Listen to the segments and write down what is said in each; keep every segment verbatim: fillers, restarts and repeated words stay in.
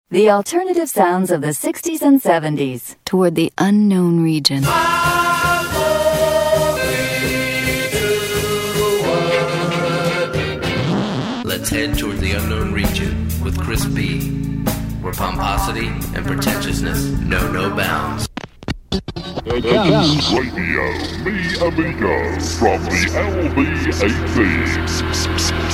The alternative sounds of the sixties and seventies toward the unknown region. Let's head toward the unknown region with Chris B, where pomposity and pretentiousness know no bounds. Dance Radio, me amigo, from the L B eighteen.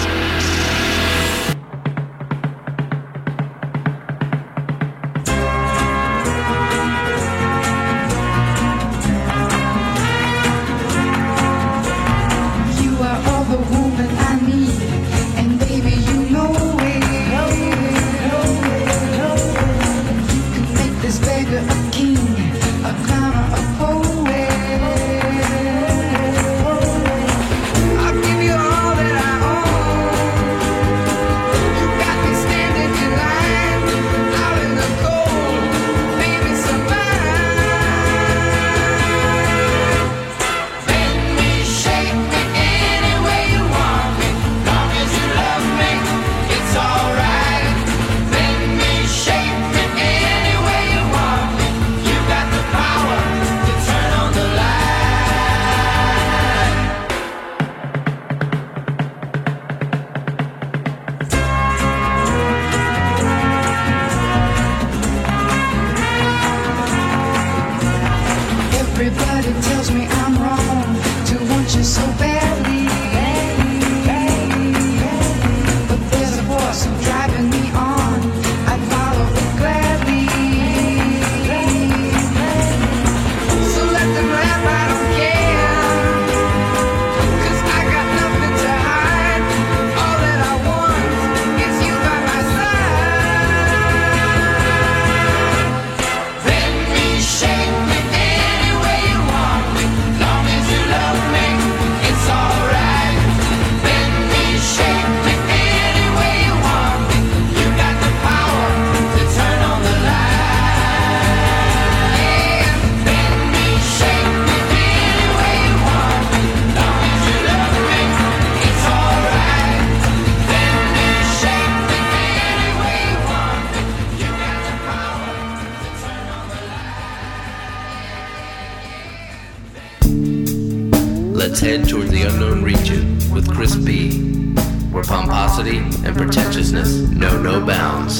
Let's head toward the unknown region with Chris B, where pomposity and pretentiousness know no bounds.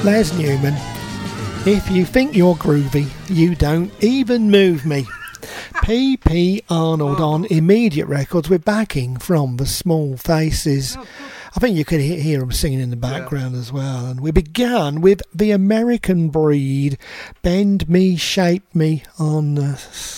Les Newman. If you think you're groovy, you don't even move me. P P Arnold on Immediate Records with backing from the Small Faces. I think you could he- hear them singing in the background yeah. as well. And we began with The American Breed, Bend Me, Shape Me on uh,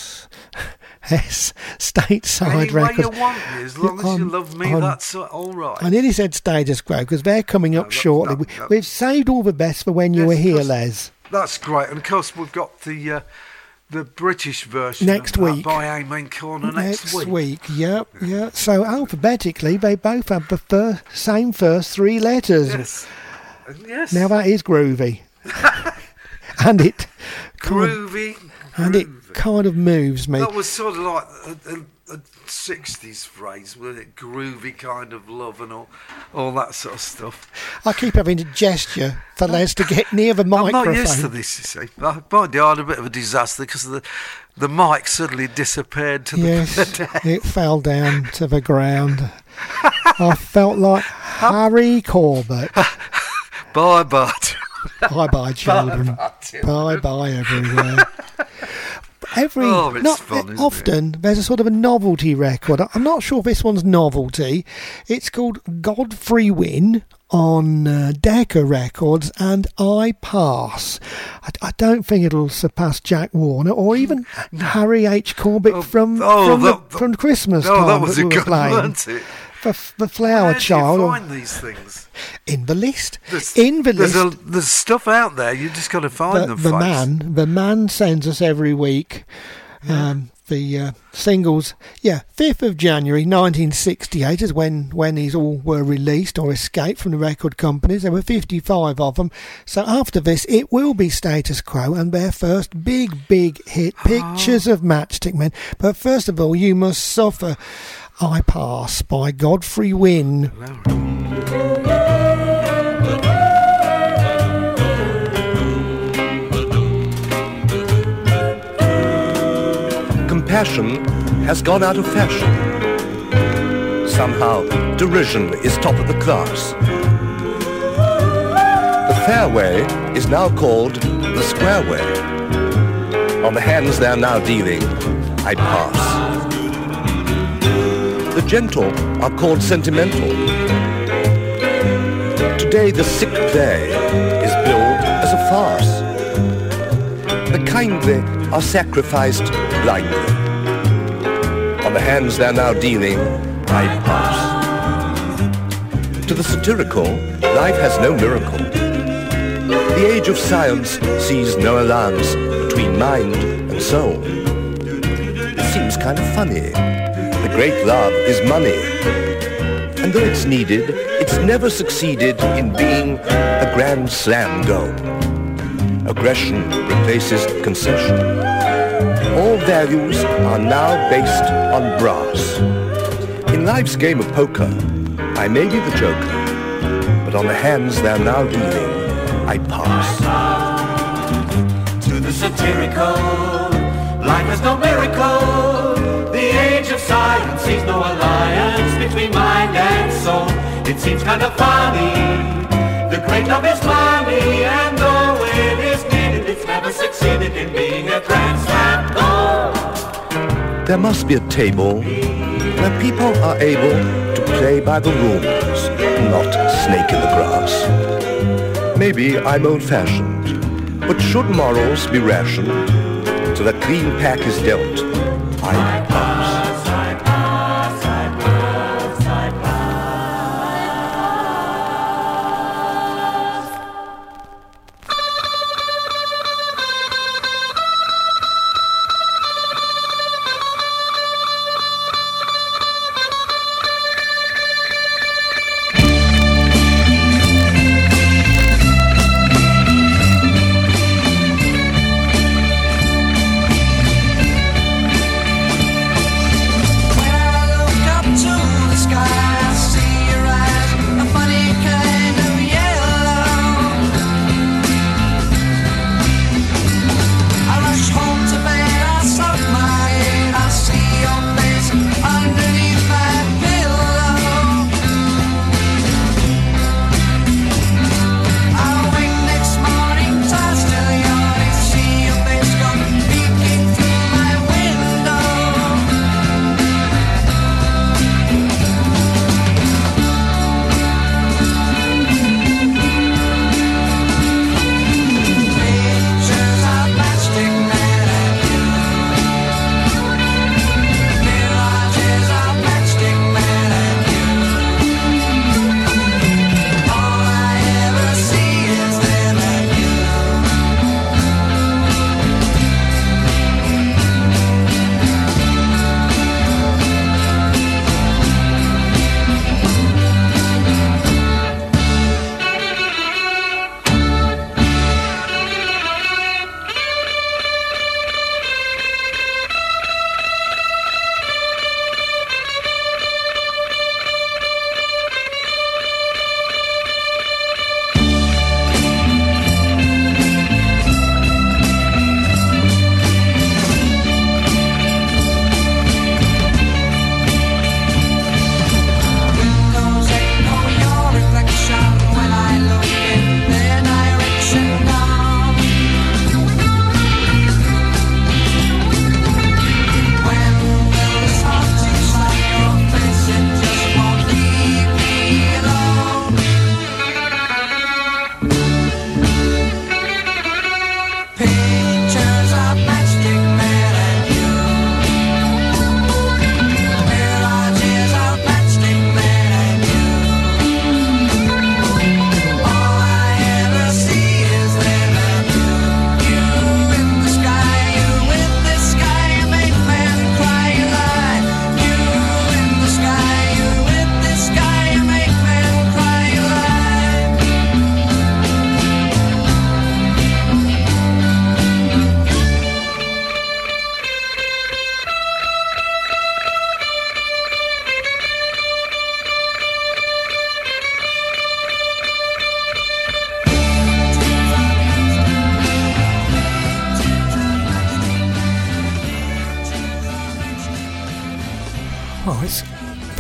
S Stateside Any Records. Way you want me, as long as on, you love me, on, that's all right. I nearly said Status Quo because they're coming up no, shortly. No, no. We've saved all the best for when you yes, were here, Les. That's great. And of course, we've got the... Uh, The British version next of that week by Amen Corner next, next week. week. Yep, yeah. So alphabetically, they both have the fir- same first three letters. Yes, yes. Now that is groovy, and it groovy, kind of, and it kind of moves me. That was sort of like a, a, a sixties phrase, wasn't it? Groovy kind of love and all, all that sort of stuff. I keep having to gesture for Les to get near the microphone. I'm not used to this, you see. I find I had a bit of a disaster because the the mic suddenly disappeared to yes, the Yes, it fell down to the ground. I felt like Harry Corbett. Bye, Bart. Bye, bye, children. Bye, bye, everywhere. Every oh, it's not fun, often it? there's a sort of a novelty record. I'm not sure if this one's novelty. It's called Godfrey Wynne on uh, Decca Records and I Pass. I, I don't think it'll surpass Jack Warner or even no. Harry H. Corbett oh, from oh, from, that, the, from Christmas no, time that was that a we were good playing. one, wasn't it? The, the Flower Where Child. Where do you find these things? In the list. There's, in the there's list. A, there's stuff out there. You just got to find the, them. The folks. man, the man sends us every week. Yeah. Um, the uh, singles, yeah, fifth of January nineteen sixty-eight is when, when these all were released or escaped from the record companies. There were fifty-five of them. So after this, it will be Status Quo and their first big, big hit, Pictures of Matchstick Men. But first of all, you must suffer I Pass by Godfrey Wynne. Compassion has gone out of fashion. Somehow, derision is top of the class. The fair way is now called the square way. On the hands they are now dealing, I pass. The gentle are called sentimental. Today the sick play is billed as a farce. The kindly are sacrificed blindly. On the hands they're now dealing, I pass. To the satirical, life has no miracle. The age of science sees no alliance between mind and soul. It seems kind of funny. The great love is money. And though it's needed, it's never succeeded in being a grand slam goal. Aggression replaces concession. All values are now based on brass. In life's game of poker, I may be the joker, but on the hands they're now dealing, I pass. To the satirical, life is no miracle. The age of science sees no alliance between mind and soul. It seems kind of funny. The great love is money, and though it is needed, it's never succeeded in being a grand slam goal. There must be a table where people are able to play by the rules, not snake in the grass. Maybe I'm old-fashioned, but should morals be rationed till a clean pack is dealt, I pass.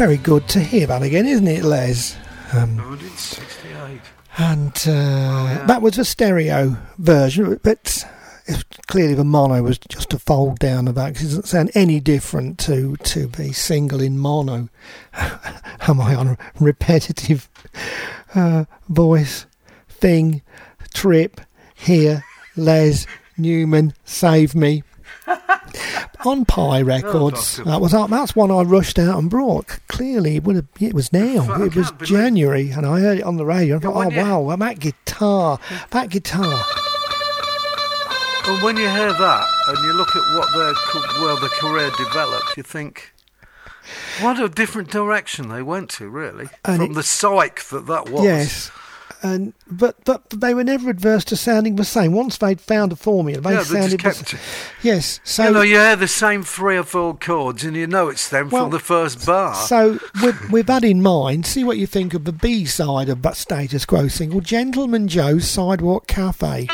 very good to hear that again, isn't it, Les? Um, nineteen sixty-eight. And uh, Oh, yeah. that was a stereo version, but it's clearly the mono was just a fold down of that, because it doesn't sound any different to, to the single in mono. Am I on a repetitive uh, voice thing? Trip, here, Les, Newman, Save Me. On Pi Records, Oh, that was up. That's one I rushed out and brought. Clearly, it would have. It was now. I It was can't believe- January, and I heard it on the radio. I thought, when oh you- wow, that guitar, that guitar. And when you hear that and you look at what their co- well, their career developed, you think, what a different direction they went to, really, And from it- the psych that that was. Yes, and but but they were never adverse to sounding the same. Once they'd found a formula, they Yeah, they sounded just the kept. s- yes. So you know, you hear the same three or four chords, and you know it's them Well, from the first bar. So, with, with that in mind, see what you think of the B side of that Status Quo single, Gentleman Joe's Sidewalk Cafe.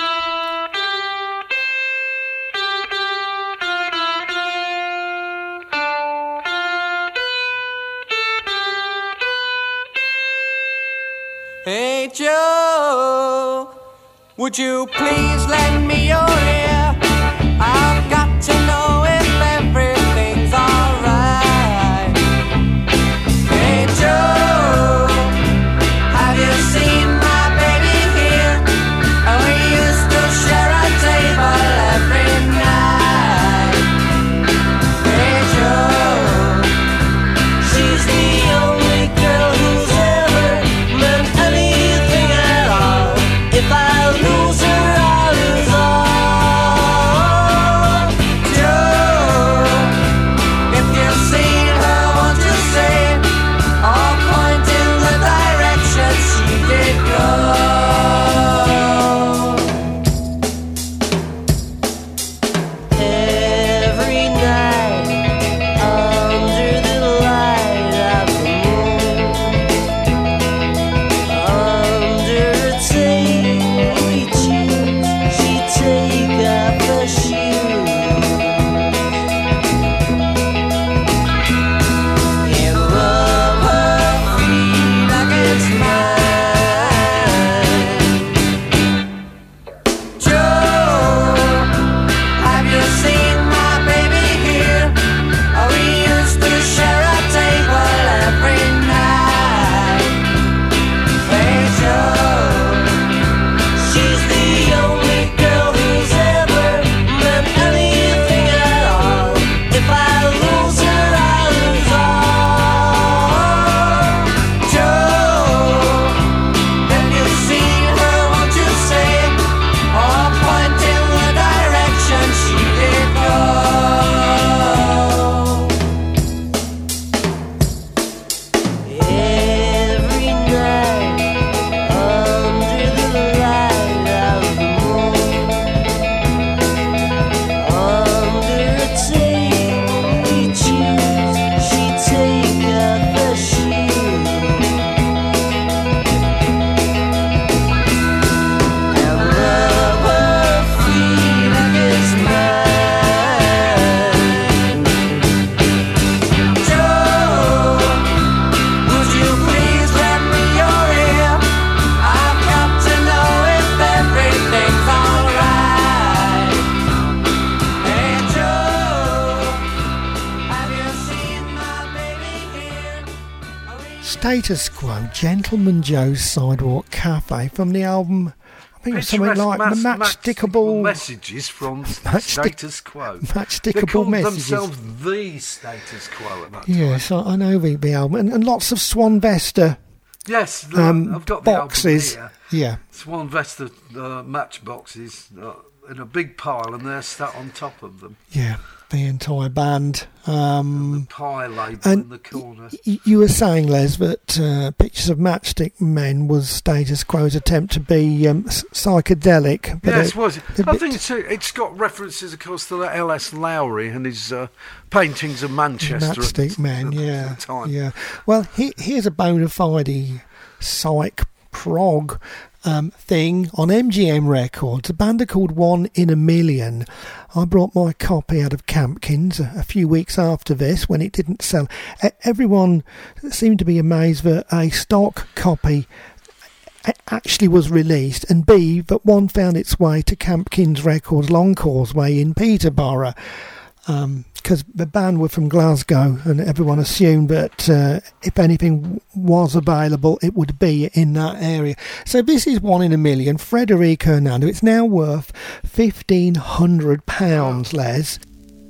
Hey Joe, would you please lend me your ear? I've got to know if everything's alright. Hey Joe, have you seen my baby here? Oh, we used to share a table every night. Hey Joe, she's the only girl who's ever meant anything at all. If I lose her, I'll lose all. Joe, if you've seen her, won't you say, or point in the direction she did go? Every night, under the light of the moon, under a table we choose, she'd take off her shoes and rub her feet against mine. Joe, have you seen my baby here? Oh, we used to share a table every night. Hey Joe, she's the only girl who's ever meant anything at all. If I lose her, I'll lose all. Joe, have you seen her, won't you say, or point in the direction she did go? Every night, under the light of the moon, under a table we choose, she'd take off her shoes and rub her feet against mine. Joe, would you please lend me your ear? I've got to know if everything's alright. Hey Joe, have you seen my baby here? Status Quo, Gentleman Joe's Sidewalk Cafe, from the album, I think it was something Picturesque like the mas- Matchstickable messages from Matchstick- Status Quo. They Matchstickable called Messages. themselves the Status Quo at that time. Yes, I, I know the, the album, and, and lots of Swan Vesta Yes, the, um, I've got the boxes. album here. Yeah, Swan Vesta uh, matchboxes uh, in a big pile, and they're sat on top of them. yeah, the entire band. Um, Pie label and in the corner. y- you were saying, Les, that uh, Pictures of Matchstick Men was Status Quo's attempt to be um, s- psychedelic. But Yes, it- was. a I bit- think it's, it's got references, of course, to L S Lowry and his uh, paintings of Manchester. Matchstick at, Man, at yeah, the time. yeah. Well, he, here's a bona fide psych prog um, thing on M G M Records. A band are called One in a Million. I brought my copy out of Campkins a, a few weeks after this when it didn't sell. E- everyone seemed to be amazed that a stock copy actually was released, and B, that one found its way to Campkins Records Long Causeway in Peterborough. Because um, the band were from Glasgow, and everyone assumed that uh, if anything was available, it would be in that area. So this is One in a Million, Frederic Hernando. It's now worth fifteen hundred pounds, Les.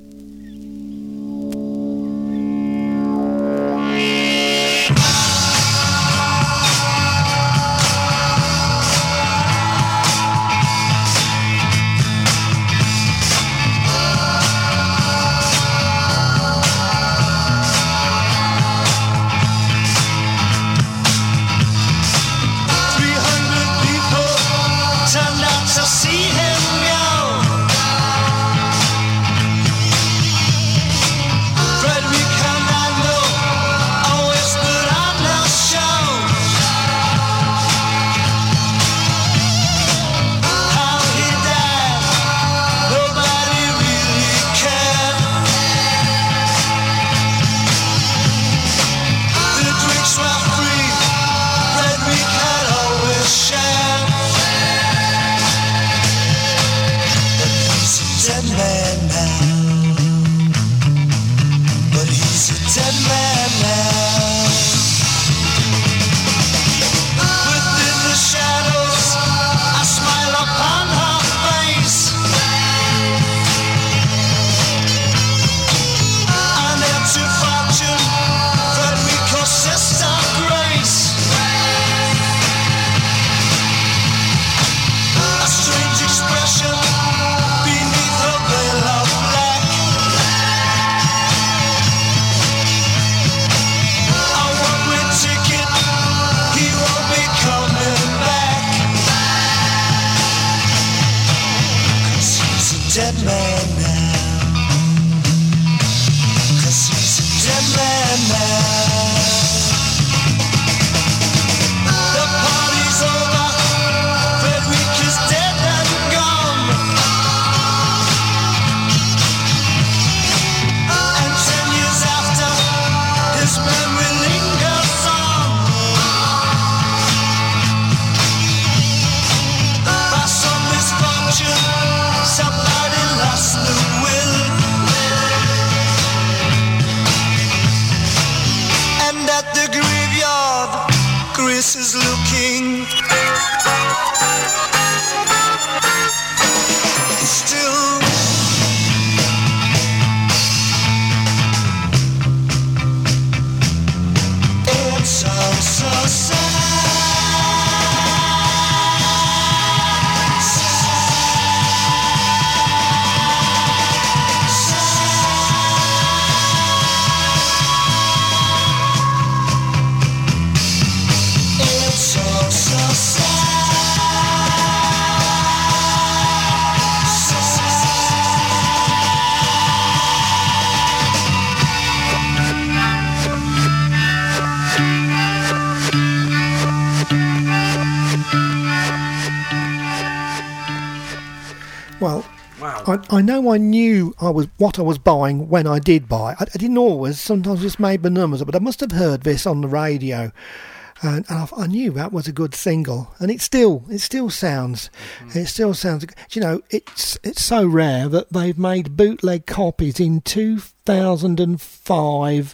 Well, wow. I, I know I knew I was what I was buying when I did buy. I, I didn't always. Sometimes just made the numbers up, but I must have heard this on the radio, and, and I, I knew that was a good single. And it still, it still sounds, mm-hmm. it still sounds. You know, it's it's so rare that they've made bootleg copies in two thousand five.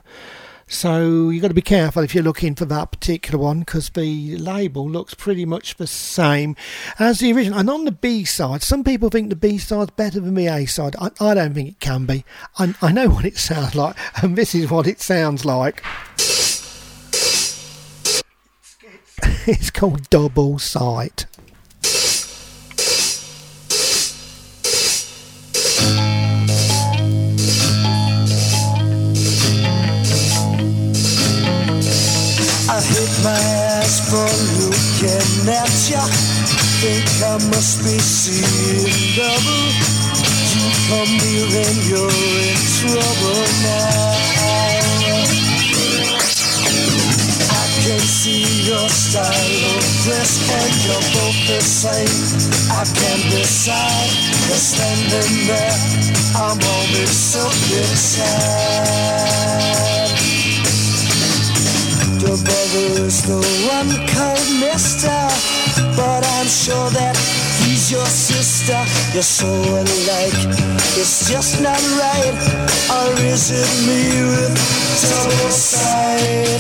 So you've got to be careful if you're looking for that particular one, because the label looks pretty much the same as the original. And on the B-side, some people think the B-side's better than the A-side. I, I don't think it can be. I, I know what it sounds like, and this is what it sounds like. It's called Double Sight. I hit my ass for looking at ya. Think I must be seeing double. You come here and you're in trouble now. I can see your style of dress and you're both the same. I can't decide. You're standing there, I'm always so sad. Your brother is the one called Mister, but I'm sure that he's your sister. You're so alike, it's just not right. Or is it me with double sight?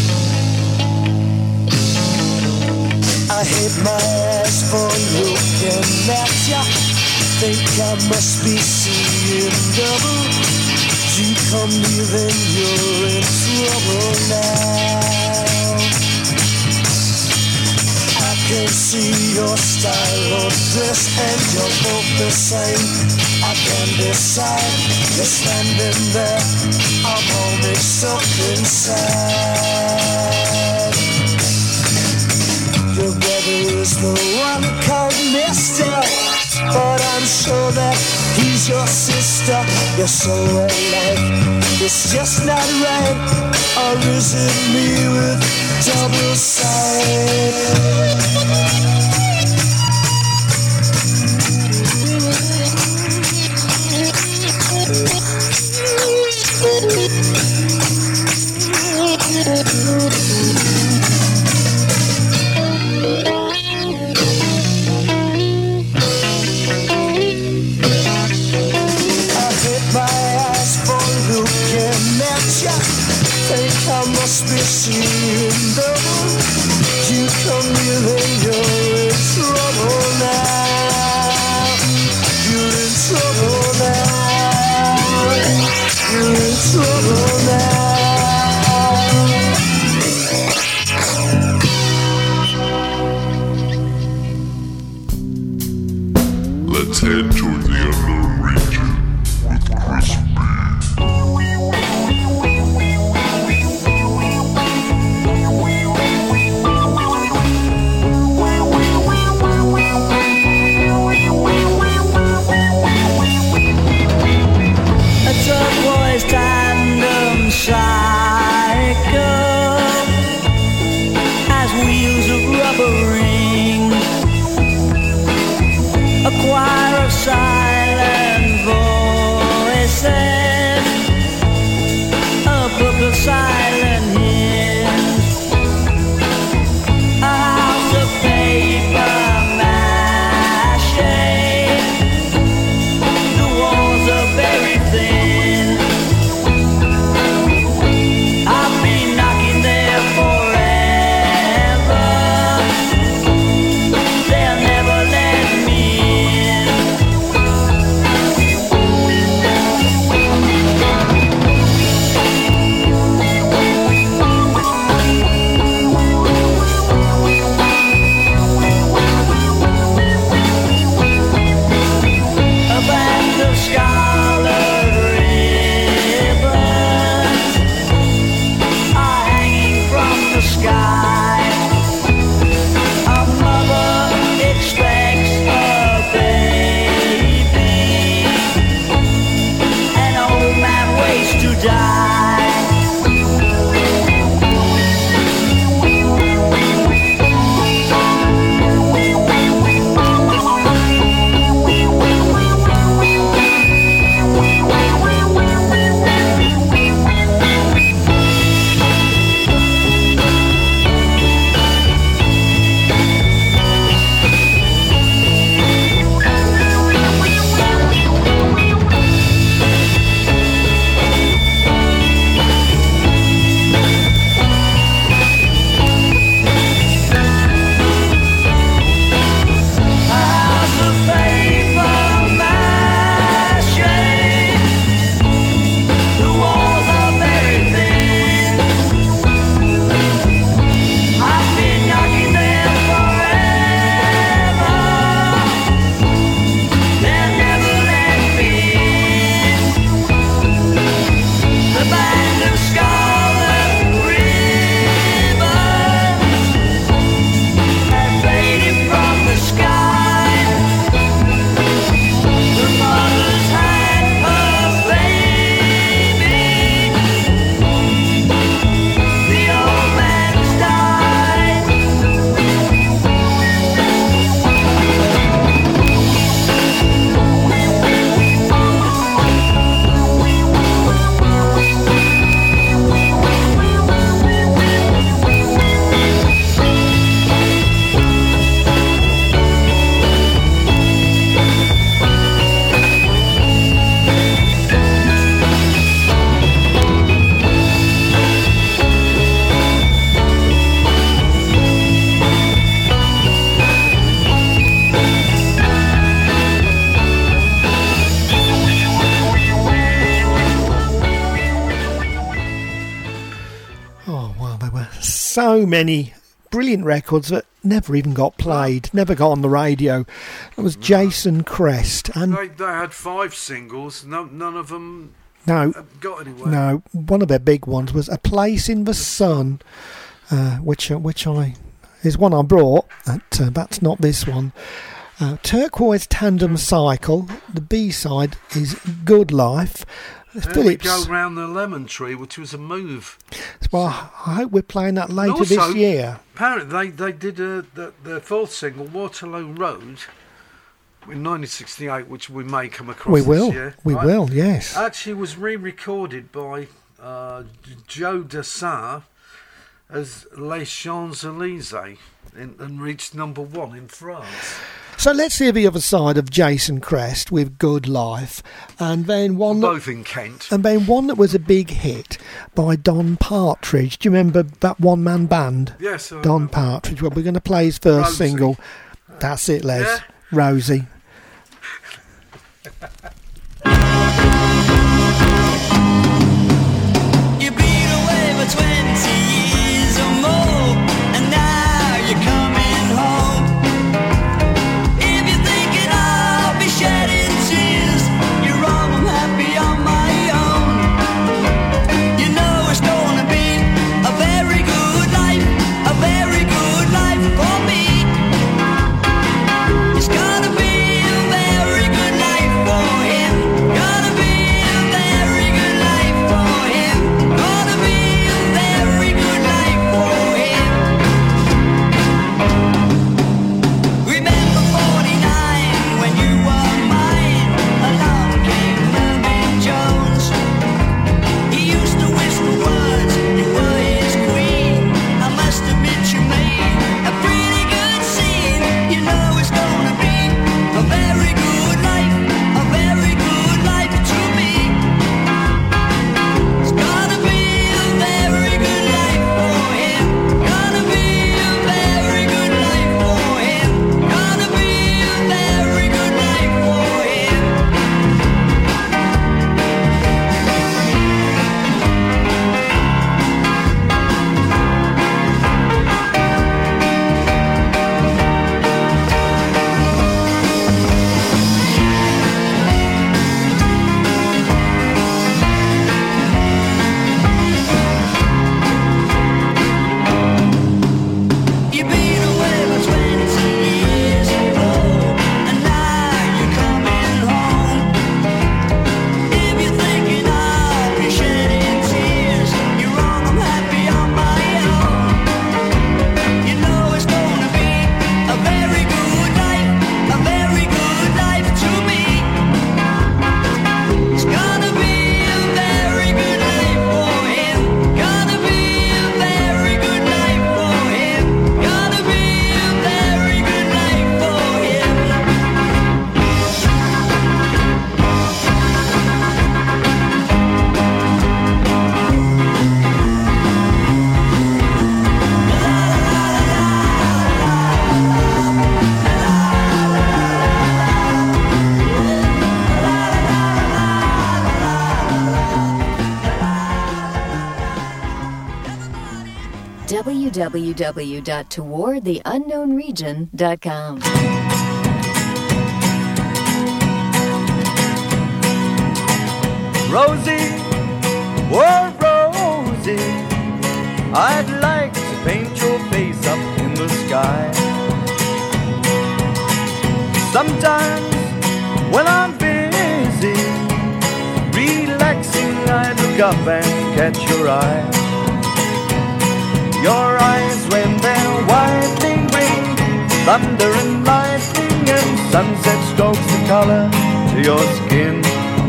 I hate my ass for looking at ya. Think I must be seeing double. You come near then you're in trouble now. I can see your style of dress and you're both the same. I can't decide. You're standing there, I'm only stuck inside. Your brother is the one called Mister, but I'm sure that he's your sister. You're so alike, it's just not right. Or is it me with double sight? Think I must be seeing double. You come near so many brilliant records that never even got played, never got on the radio. It was Jason Crest. And They, they had five singles. No, none of them no, got anywhere. no, one of their big ones was A Place in the Sun, uh, which uh, which I is one I brought. That, uh, that's not this one. Uh, Turquoise Tandem Cycle. The B-side is Good Life. Then Phillips. we go round the Lemon Tree, which was a move. Well, I hope we're playing that later Also, this year. Apparently, they, they did a, the, the fourth single, Waterloo Road, in nineteen sixty-eight, which we may come across We this will. year. We right? will, yes. Actually was re-recorded by uh, Joe Dassin as Les Champs-Élysées and, and reached number one in France. So let's hear the other side of Jason Crest with Good Life, and then one that, Both in Kent. and then one that was a big hit by Don Partridge. Do you remember that one-man band? Yes. I Don remember. Partridge. Well, we're going to play his first Rosie. single. That's it, Les. Yeah. Rosie. You've been away for twenty years or more, and now you're coming home. If you're thinking I'll be shedding tears, you're wrong, I'm happy on my own. You know it's gonna be a very good life, a very good life for me. It's gonna be a very good life for him. Gonna be a very good life for him. Gonna be a very good life for him. Remember forty-nine when you were mine. Along came Mervyn Jones. He used to whisper words, you were his queen. I must admit you made a pretty good scene. You know it's gonna be a very good life, a very good life to me. It's gonna be a very good life for him. Gonna be a very good life for him. Gonna be a very good life for him. You've been away for twenty years or more, and now you're coming home. If you're thinking I'll be shedding tears, you're wrong, I'm happy on my own. You know it's gonna be a very good life, a very good life to me. It's gonna be a very good life for him. Gonna be a very good life for him. Gonna be a very good life for him. w w w dot toward the unknown region dot com. Rosie, oh Rosie, I'd like to paint your face up in the sky. Sometimes when I'm busy, relaxing, I look up and catch your eye. Your eyes when they're widening ring, thunder and lightning and sunset strokes the color to your skin.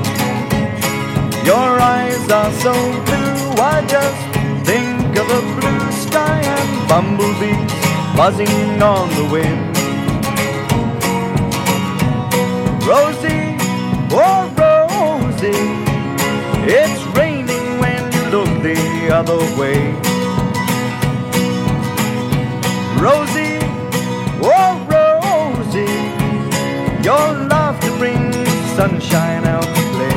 Your eyes are so blue, I just think of a blue sky and bumblebees buzzing on the wind. Rosie, oh Rosie, it's raining when you look the other way. Rosie, oh Rosie, your laughter brings sunshine out to play.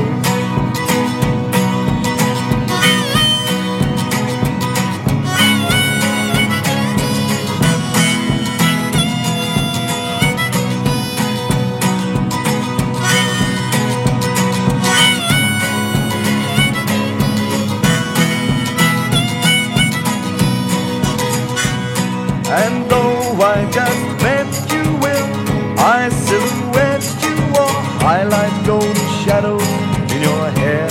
And though I just met you, will I silhouette you or highlight golden shadows in your hair?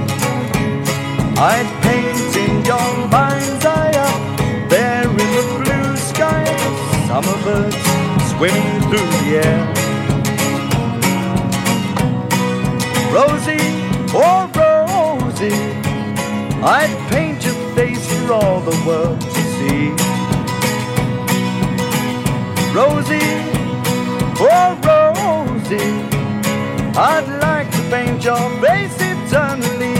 I'd paint in your mind's eye up there in the blue sky, the summer birds swimming through the air. Rosie, oh Rosie, I'd paint your face for all the world to see. Rosie, oh Rosie, I'd like to paint your face eternally.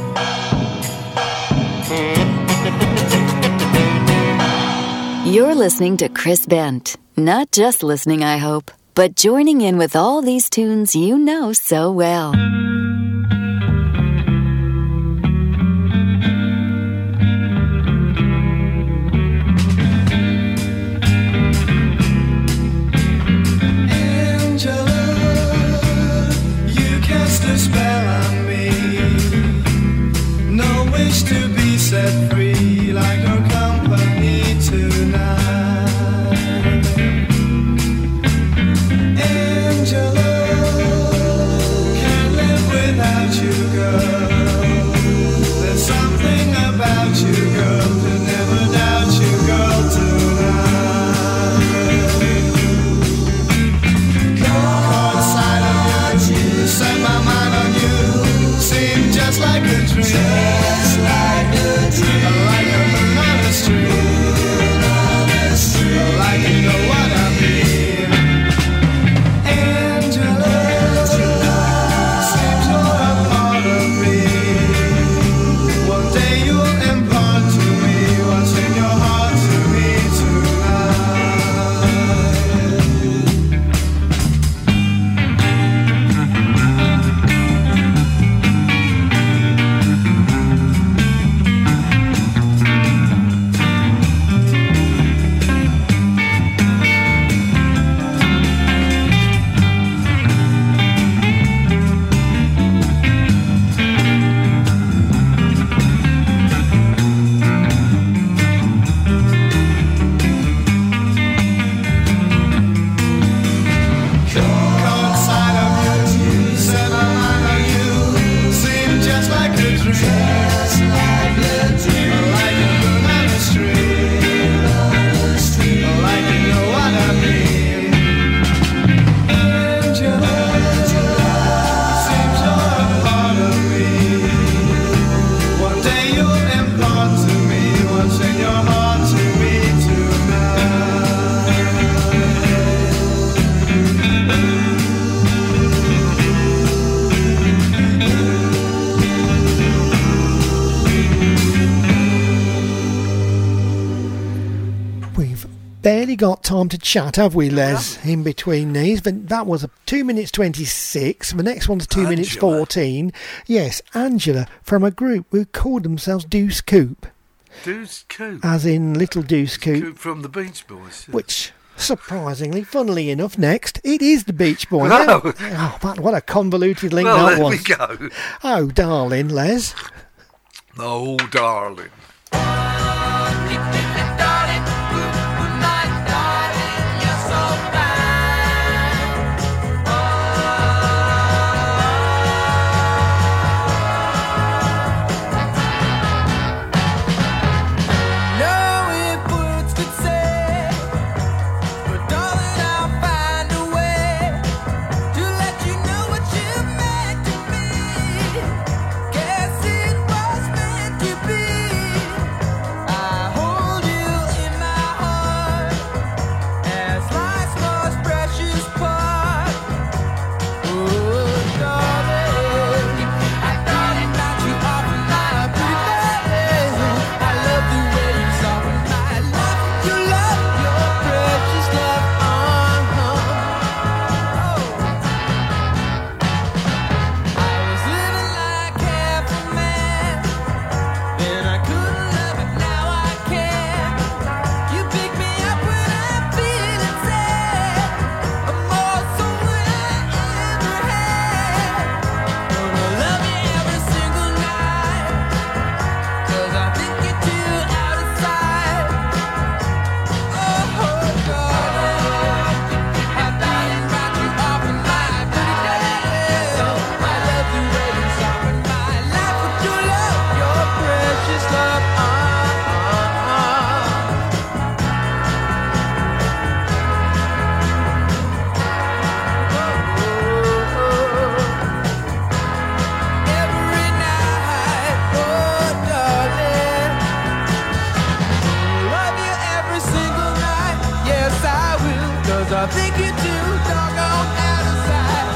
You're listening to Chris Bent. Not just listening, I hope, but joining in with all these tunes you know so well. A spell on me, no wish to be set free, like your company tonight. Angela, can't live without you, girl. There's something about you, girl, could never doubt you, girl, tonight. Caught sight of you, set my mind on you, seemed just like a dream, just like a dream, like a banana stream, like you know what I mean. Angela, seems you're a part of me. One day you'll impart to me what's in your heart to me Barely got time to chat, have we, Les, in between these? But that was a two minutes twenty-six. The next one's two minutes fourteen. Yes, Angela, from a group who called themselves Deuce Coupe. Deuce Coupe? As in Little Deuce Coupe. Coupe from the Beach Boys. Which, surprisingly, funnily enough, next, it is the Beach Boys. No. Oh, man, what a convoluted link well, that there was. we go. Oh, darling, Les. Oh, darling. Guess it was meant to be. I think you do, doggone out of sight.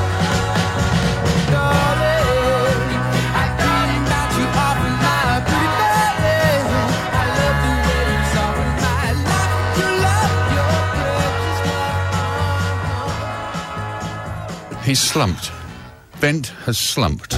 Darling, I thought about you often, my pretty darling. I love the way you soften my life. You love your precious love. He's slumped. Bent has slumped.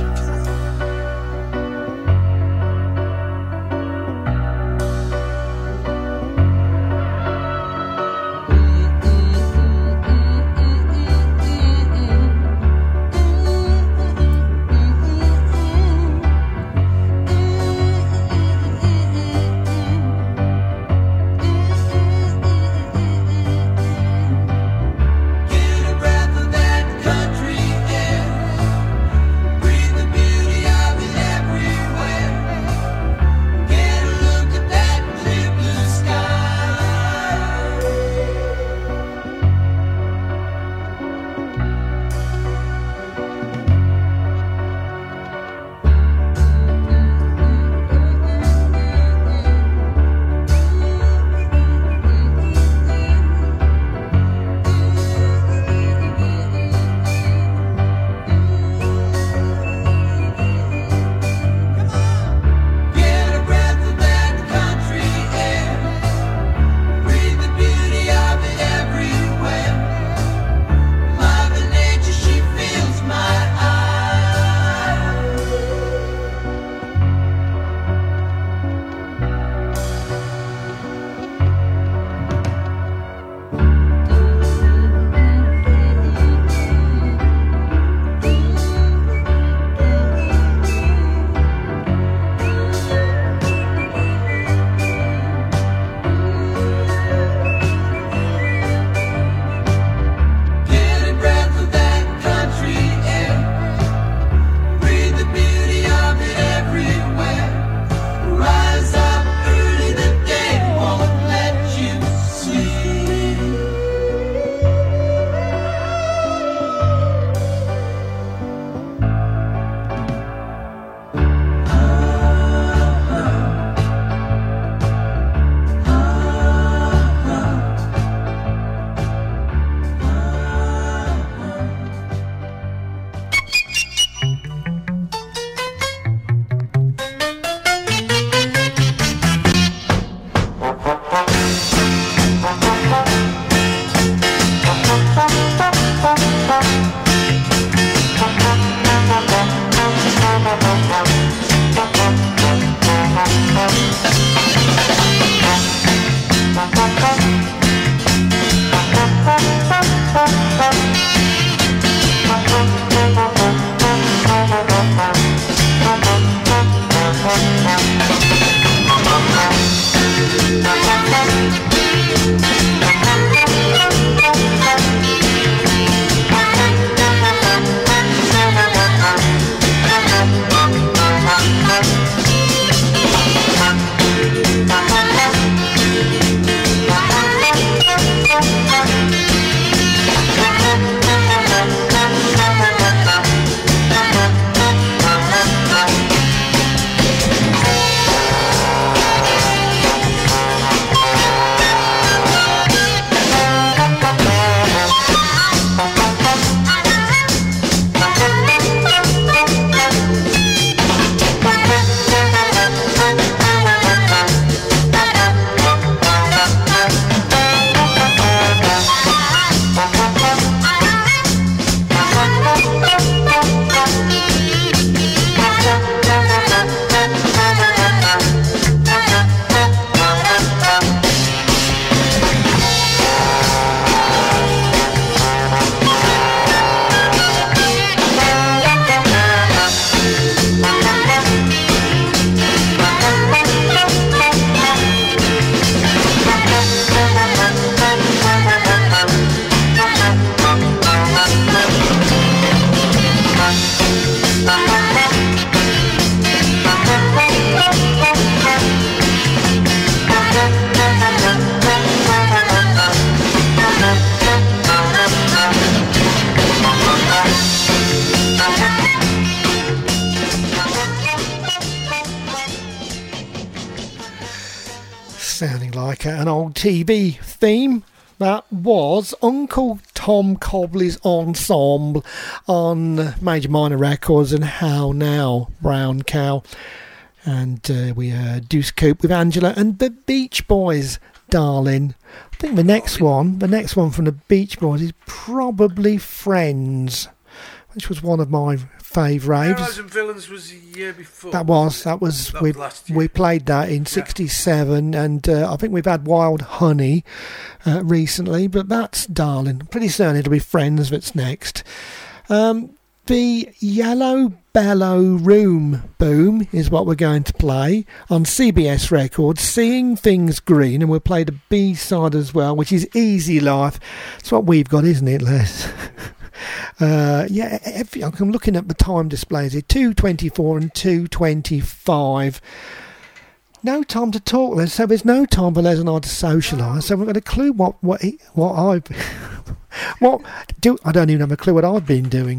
Sounding like an old T V theme That was Uncle Tom Cobley's Ensemble on Major Minor Records and How Now, Brown Cow. And uh, we heard Deuce Coupe with Angela and the Beach Boys, Darling. I think the next one, the next one from the Beach Boys is probably Friends, which was one of my favourites. Heroes and Villains was the year before. That was, that was, that we, was last year. we played that in sixty-seven, yeah. and uh, I think we've had Wild Honey uh, recently, but that's Darling. Pretty certain it'll be Friends that's next. Um, the Yellow Bellow Room Boom is what we're going to play on C B S Records, Seeing Things Green, and we'll play the B-side as well, which is Easy Life. It's what we've got, isn't it, Les? Uh, yeah, every, I'm looking at the time displays here, two twenty-four and two twenty-five. No time to talk, Les, so there's no time for Les and I to socialise, so we've got a clue what what he, what I've what do I don't even have a clue what I've been doing.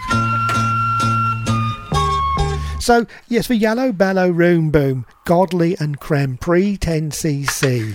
So yes, the Yellow Bellow Room Boom, Godley and Creme Pre ten C C.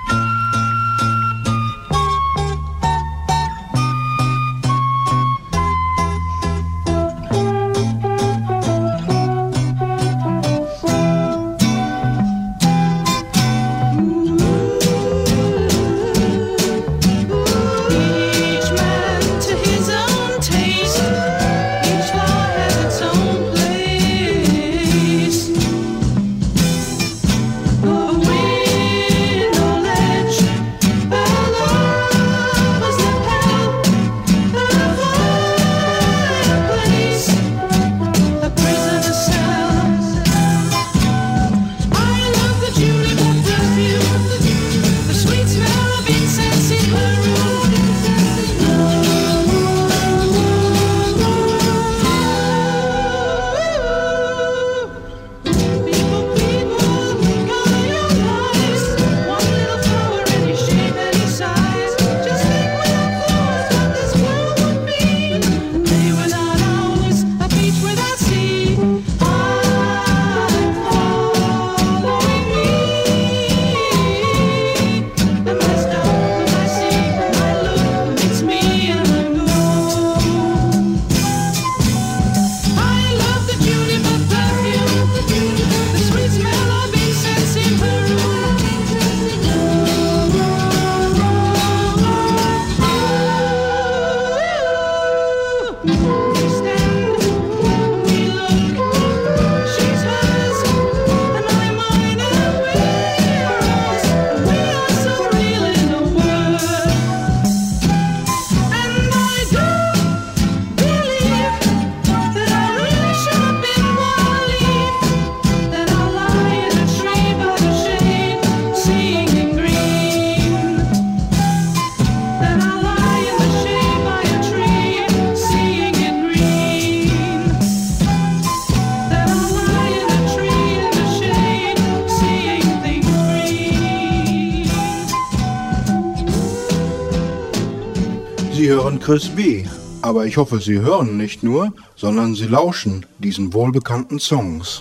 Chris B. Aber ich hoffe, Sie hören nicht nur, sondern Sie lauschen diesen wohlbekannten Songs.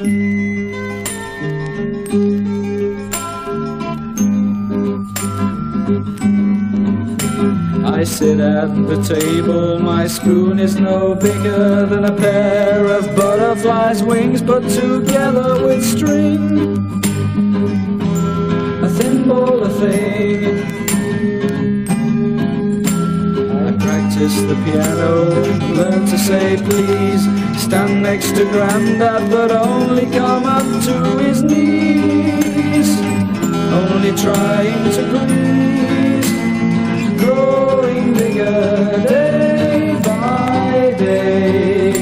I sit at the table, my spoon is no bigger than a pair of butterflies' wings put together with string. A thin ball of thing. Practice the piano, learn to say please, stand next to Grandad but only come up to his knees, only trying to please, growing bigger day by day.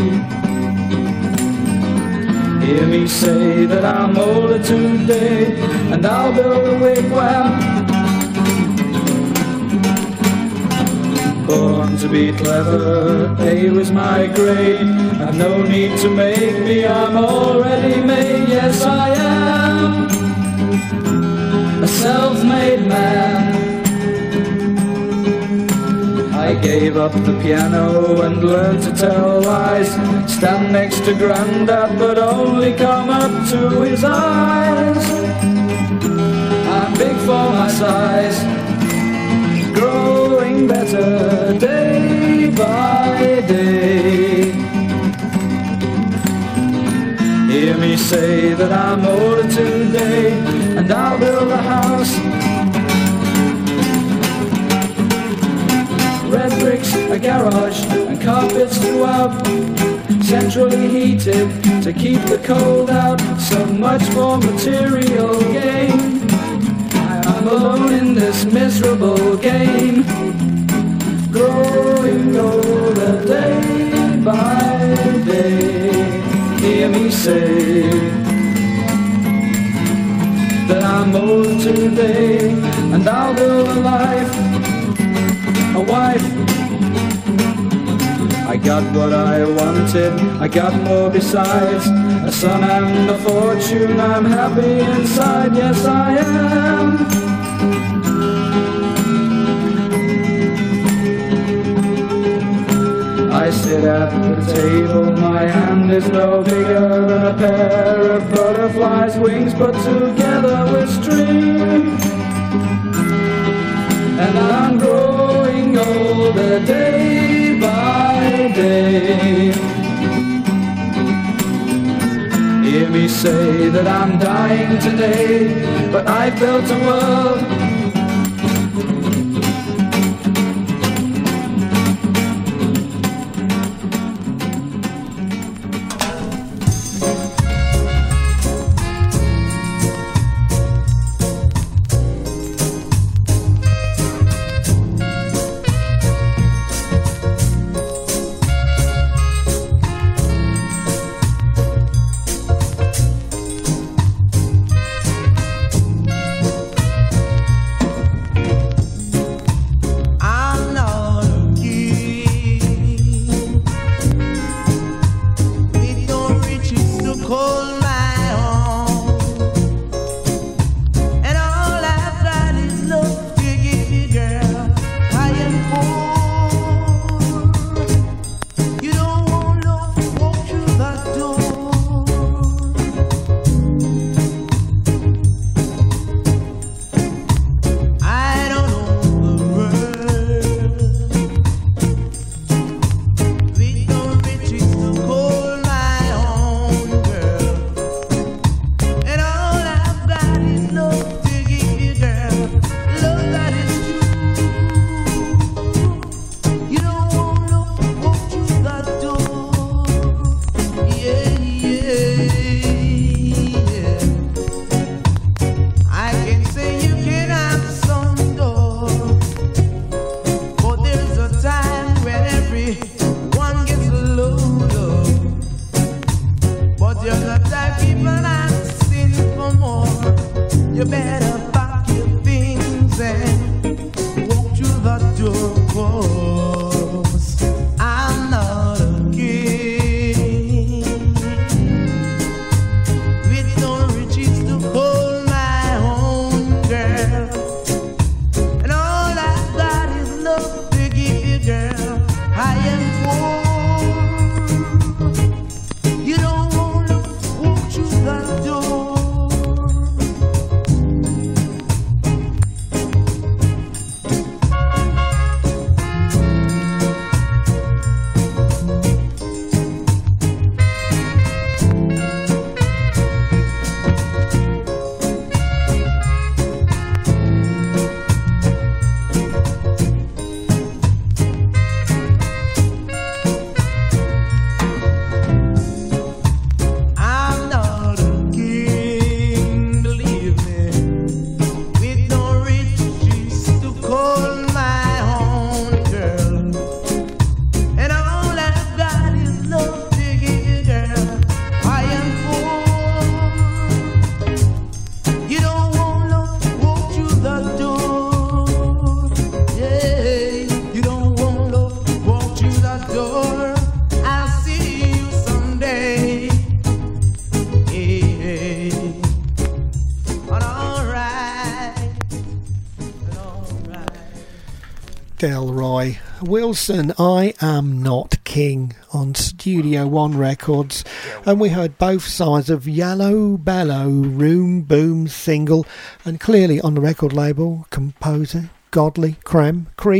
Hear me say that I'm older today and I'll build a wigwam. Born to be clever, A was my grade. I've no need to make me, I'm already made. Yes, I am a self-made man. I gave up the piano and learned to tell lies. Stand next to Grandad but only come up to his eyes. I'm big for my size. by day. Hear me say that I'm older today, and I'll build a house. Red bricks, a garage, and carpets throughout, centrally heated to keep the cold out. So much for material gain. I'm alone in this miserable game, growing older day by day. Hear me say that I'm old today, and I'll build a life, a wife. I got what I wanted, I got more besides, a son and a fortune, I'm happy inside, yes I am. I sit at the table, my hand is no bigger than a pair of butterflies' wings put together with string. And I'm growing older day by day. Hear me say that I'm dying today, but I built a world. Delroy Wilson, I Am Not King, on Studio One Records. And we heard both sides of Yellow Bellow Room Boom single, and clearly on the record label, composer Godly Creme, Cream,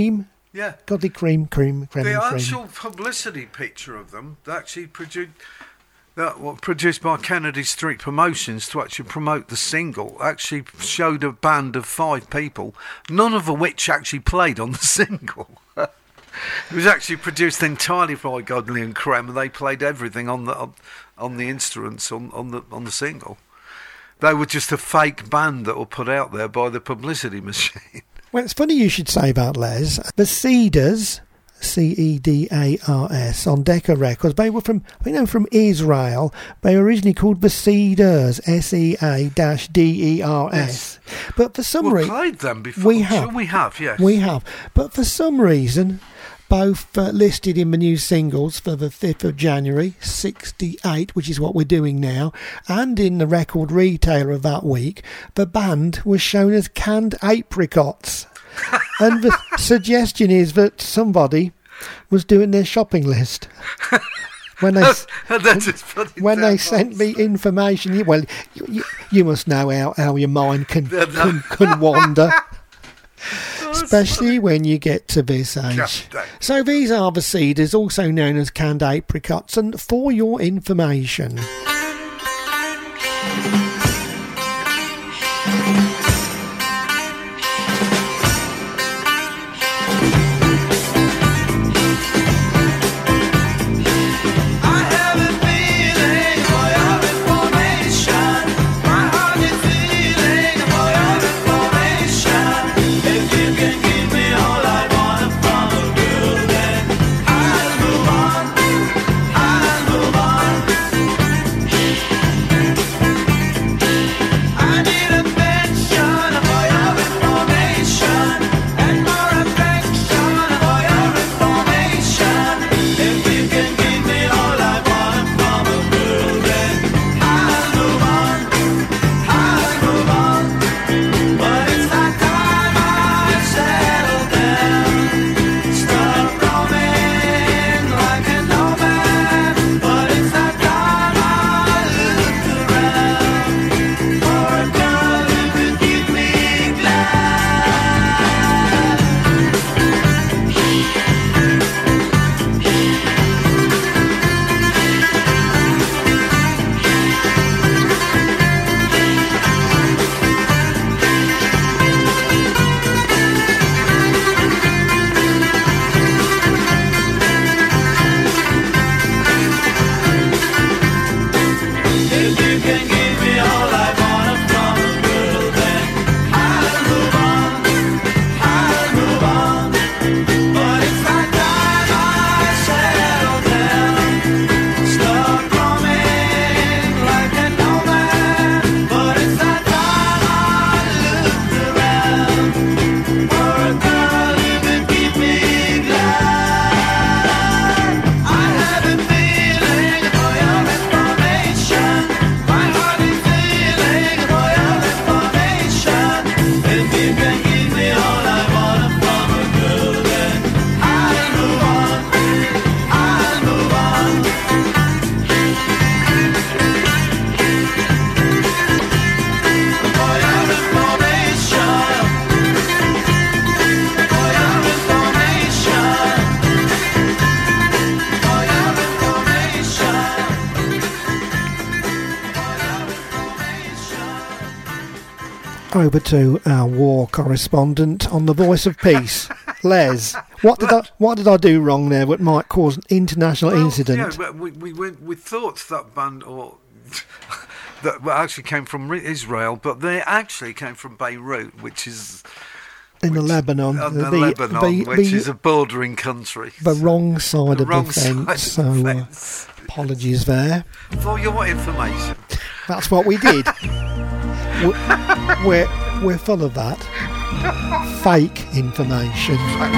Yeah. Got the cream, cream, cream, The cream. actual publicity picture of them actually produced that was produced by Kennedy Street Promotions to actually promote the single. Actually showed a band of five people, none of which actually played on the single. It was actually produced entirely by Godley and Creme, and they played everything on the on, on the instruments on, on the on the single. They were just a fake band that were put out there by the publicity machine. Well, it's funny you should say about Les. The Cedars, C E D A R S, on Decca Records, they were from, I know, from Israel. They were originally called the Cedars, S E A D E R S. Yes. But for some reason... We've played them before. We have. Sure we have, yes. We have. But for some reason, both uh, listed in the new singles for the fifth of January, sixty-eight, which is what we're doing now, and in the record retailer of that week, the band was shown as canned apricots. And the suggestion is that somebody was doing their shopping list. When they, That's just funny when they sent me information, you, well, you, you, you must know how, how your mind can, can, can wander. Especially when you get to this age. So these are the Cedars, also known as canned apricots, and for your information... Over to our war correspondent on the Voice of Peace, Les. What did I what did I do wrong there that might cause an international well, incident? Yeah, we we went, we thought that band or that actually came from Israel, but they actually came from Beirut, which is in the Lebanon, uh, the, the Lebanon, the, which the, is a bordering country. The wrong side the of wrong the fence. Side of the so uh, apologies there. For your information, that's what we did. We're, we're full of that fake information.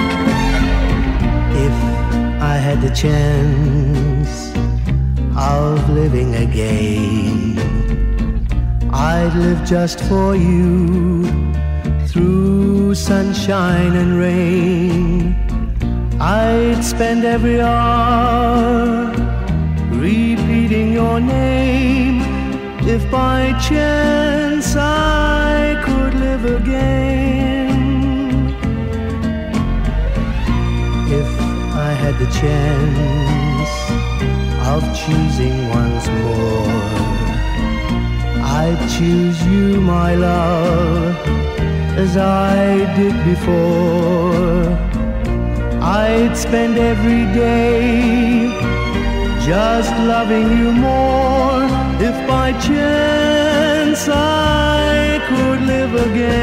If I had the chance of living again, I'd live just for you through sunshine and rain. I'd spend every hour repeating your name. If by chance I could live again, the chance of choosing once more, I'd choose you, my love, as I did before. I'd spend every day just loving you more. If by chance I could live again,